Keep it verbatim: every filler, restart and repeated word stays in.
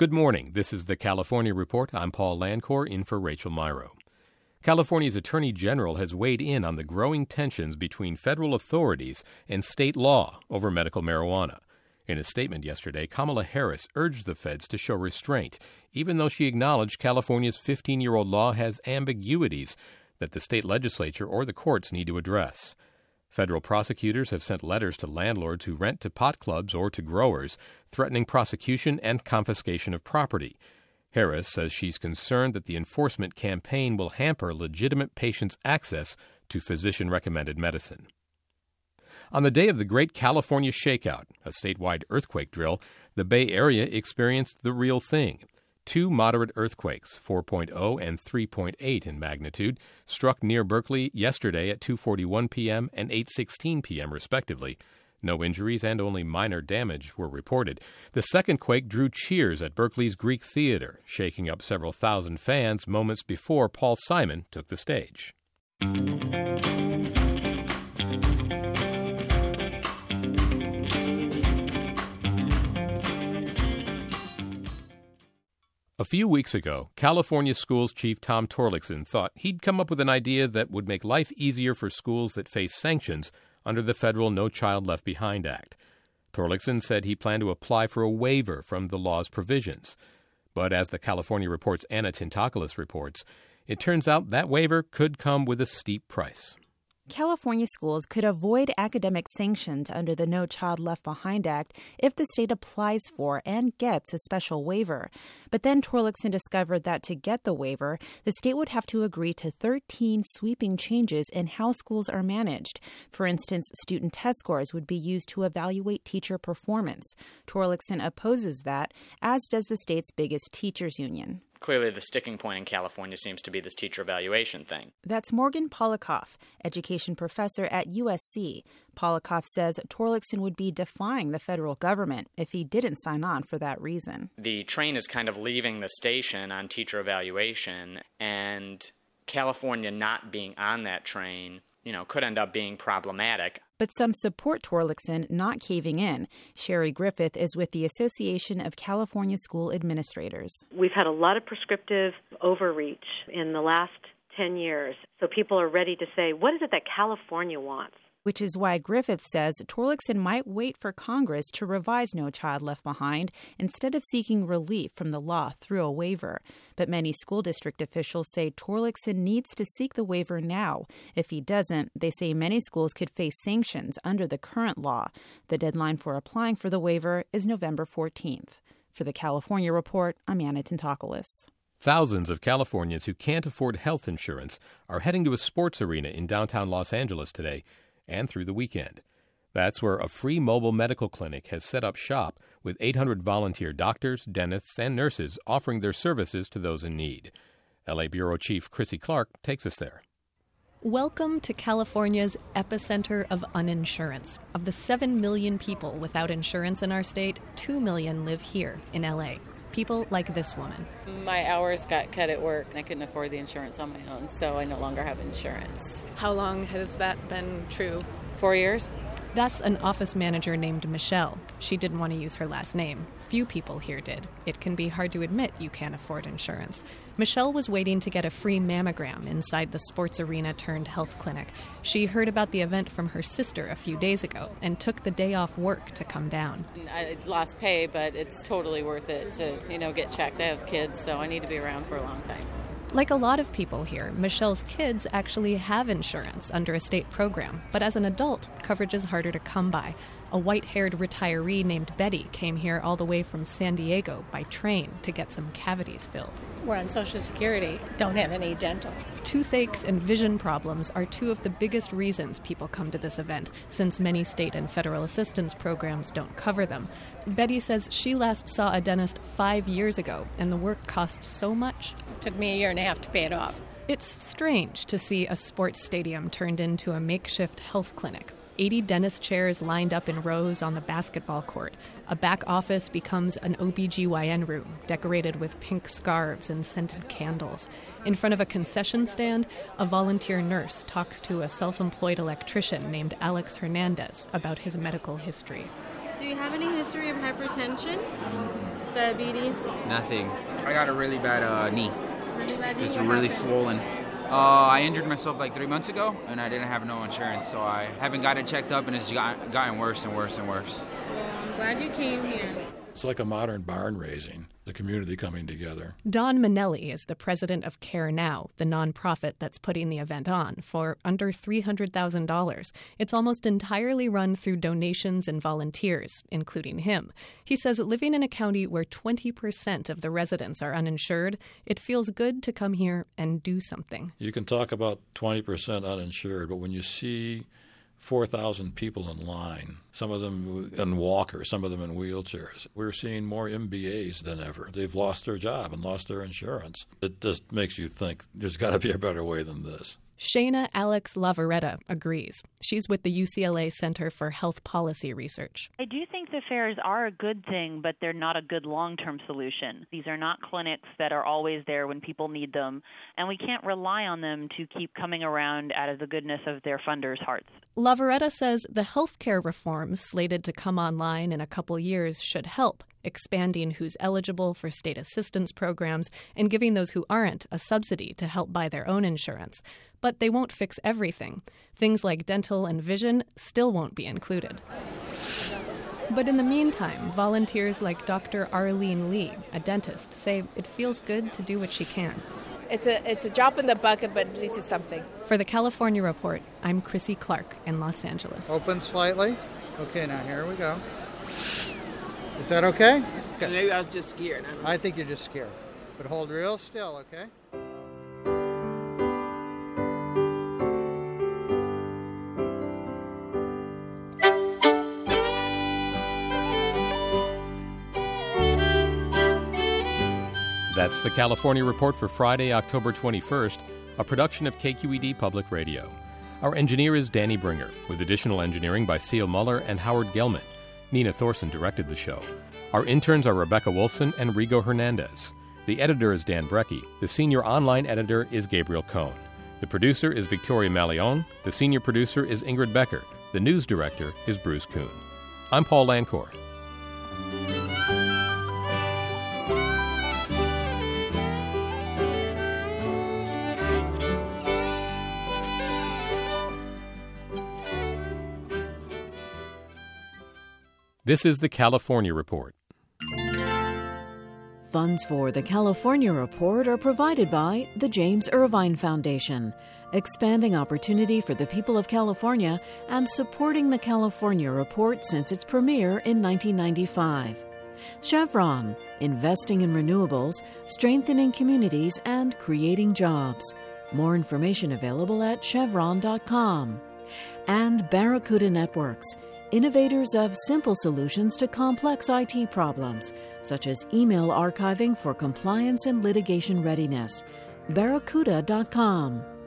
Good morning. This is the California Report. I'm Paul Landcore, in for Rachel Myrow. California's Attorney General has weighed in on the growing tensions between federal authorities and state law over medical marijuana. In a statement yesterday, Kamala Harris urged the feds to show restraint, even though she acknowledged California's fifteen-year-old law has ambiguities that the state legislature or the courts need to address. Federal prosecutors have sent letters to landlords who rent to pot clubs or to growers, threatening prosecution and confiscation of property. Harris says she's concerned that the enforcement campaign will hamper legitimate patients' access to physician-recommended medicine. On the day of the Great California Shakeout, a statewide earthquake drill, the Bay Area experienced the real thing. Two moderate earthquakes, four point oh and three point eight in magnitude, struck near Berkeley yesterday at two forty-one p.m. and eight sixteen p.m. respectively. No injuries and only minor damage were reported. The second quake drew cheers at Berkeley's Greek Theater, shaking up several thousand fans moments before Paul Simon took the stage. A few weeks ago, California Schools Chief Tom Torlakson thought he'd come up with an idea that would make life easier for schools that face sanctions under the federal No Child Left Behind Act. Torlakson said he planned to apply for a waiver from the law's provisions. But as the California Report's Anna Tintakoulis reports, it turns out that waiver could come with a steep price. California schools could avoid academic sanctions under the No Child Left Behind Act if the state applies for and gets a special waiver. But then Torlakson discovered that to get the waiver, the state would have to agree to thirteen sweeping changes in how schools are managed. For instance, student test scores would be used to evaluate teacher performance. Torlakson opposes that, as does the state's biggest teachers union. Clearly, the sticking point in California seems to be this teacher evaluation thing. That's Morgan Polikoff, education professor at U S C. Polikoff says Torlakson would be defying the federal government if he didn't sign on for that reason. The train is kind of leaving the station on teacher evaluation, and California not being on that train, you know, could end up being problematic. But some support Torlakson not caving in. Sherry Griffith is with the Association of California School Administrators. We've had a lot of prescriptive overreach in the last ten years, so people are ready to say, what is it that California wants? Which is why Griffith says Torlakson might wait for Congress to revise No Child Left Behind instead of seeking relief from the law through a waiver. But many school district officials say Torlakson needs to seek the waiver now. If he doesn't, they say many schools could face sanctions under the current law. The deadline for applying for the waiver is November fourteenth. For the California Report, I'm Anna Tintakoulis. Thousands of Californians who can't afford health insurance are heading to a sports arena in downtown Los Angeles today and through the weekend. That's where a free mobile medical clinic has set up shop with eight hundred volunteer doctors, dentists, and nurses offering their services to those in need. L A Bureau Chief Chrissy Clark takes us there. Welcome to California's epicenter of uninsurance. Of the seven million people without insurance in our state, two million live here in L A. People like this woman. My hours got cut at work and I couldn't afford the insurance on my own, so I no longer have insurance. How long has that been true? Four years. That's an office manager named Michelle. She didn't want to use her last name. Few people here did. It can be hard to admit you can't afford insurance. Michelle was waiting to get a free mammogram inside the sports arena turned health clinic. She heard about the event from her sister a few days ago and took the day off work to come down. I lost pay, but it's totally worth it to, you know, get checked. I have kids, so I need to be around for a long time. Like a lot of people here, Michelle's kids actually have insurance under a state program, but as an adult, coverage is harder to come by. A white-haired retiree named Betty came here all the way from San Diego by train to get some cavities filled. We're on Social Security, don't have any dental. Toothaches and vision problems are two of the biggest reasons people come to this event, since many state and federal assistance programs don't cover them. Betty says she last saw a dentist five years ago, and the work cost so much. It took me a year and a half to pay it off. It's strange to see a sports stadium turned into a makeshift health clinic. eighty dentist chairs lined up in rows on the basketball court. A back office becomes an O B G Y N room, decorated with pink scarves and scented candles. In front of a concession stand, a volunteer nurse talks to a self-employed electrician named Alex Hernandez about his medical history. Do you have any history of hypertension? diabetes? Nothing. I got a really bad uh, knee. Really bad knee? It's really swollen. Uh, I injured myself like three months ago, and I didn't have no insurance, so I haven't got it checked up, and it's got, gotten worse and worse and worse. Well, I'm glad you came here. It's like a modern barn raising, the community coming together. Don Manelli is the president of Care Now, the nonprofit that's putting the event on, for under three hundred thousand dollars. It's almost entirely run through donations and volunteers, including him. He says living in a county where twenty percent of the residents are uninsured, it feels good to come here and do something. You can talk about twenty percent uninsured, but when you see four thousand people in line, some of them in walkers, some of them in wheelchairs. We're seeing more M B As than ever. They've lost their job and lost their insurance. It just makes you think there's got to be a better way than this. Shana Alex Lavaretta agrees. She's with the U C L A Center for Health Policy Research. I do think the fairs are a good thing, but they're not a good long-term solution. These are not clinics that are always there when people need them, and we can't rely on them to keep coming around out of the goodness of their funders' hearts. Lavaretta says the healthcare reforms slated to come online in a couple years should help, expanding who's eligible for state assistance programs and giving those who aren't a subsidy to help buy their own insurance. But they won't fix everything. Things like dental and vision still won't be included. But in the meantime, volunteers like Doctor Arlene Lee, a dentist, say it feels good to do what she can. It's a it's a drop in the bucket, but at least it's something. For the California Report, I'm Chrissy Clark in Los Angeles. Open slightly. Okay, now here we go. Is that okay? Okay. Maybe I was just scared. I, don't know. I think you're just scared. But hold real still, okay? That's the California Report for Friday, October twenty-first, a production of K Q E D Public Radio. Our engineer is Danny Bringer, with additional engineering by Seal Muller and Howard Gelman. Nina Thorson directed the show. Our interns are Rebecca Wolfson and Rigo Hernandez. The editor is Dan Brecky. The senior online editor is Gabriel Cohn. The producer is Victoria Malion. The senior producer is Ingrid Becker. The news director is Bruce Kuhn. I'm Paul Lancourt. This is the California Report. Funds for the California Report are provided by the James Irvine Foundation, expanding opportunity for the people of California and supporting the California Report since its premiere in nineteen ninety-five. Chevron, investing in renewables, strengthening communities, and creating jobs. More information available at chevron dot com. And Barracuda Networks, innovators of simple solutions to complex I T problems, such as email archiving for compliance and litigation readiness. barracuda dot com.